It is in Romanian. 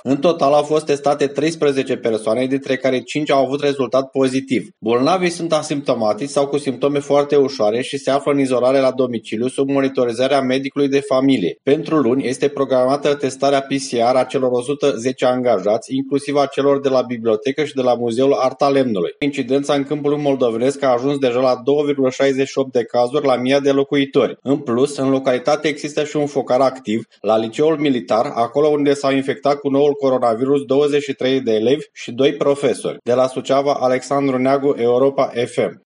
În total au fost testate 13 persoane, dintre care 5 au avut rezultat pozitiv. Bolnavii sunt asimptomatici sau cu simptome foarte ușoare și se află în izolare la domiciliu sub monitorizarea medicului de familie. Pentru luni este programată testarea PCR a celor 110 angajați, inclusiv a celor de la bibliotecă și de la Muzeul Arta Lemnului. Incidența în câmpul moldovenesc a ajuns deja la 2,68 de cazuri la 1000 de locuitori. În plus, în localitate există și un focar activ la liceul militar, acolo unde s-au infectat cu noul coronavirus 23 de elevi și 2 profesori. De la Suceava, Alexandru Neagu, Europa FM.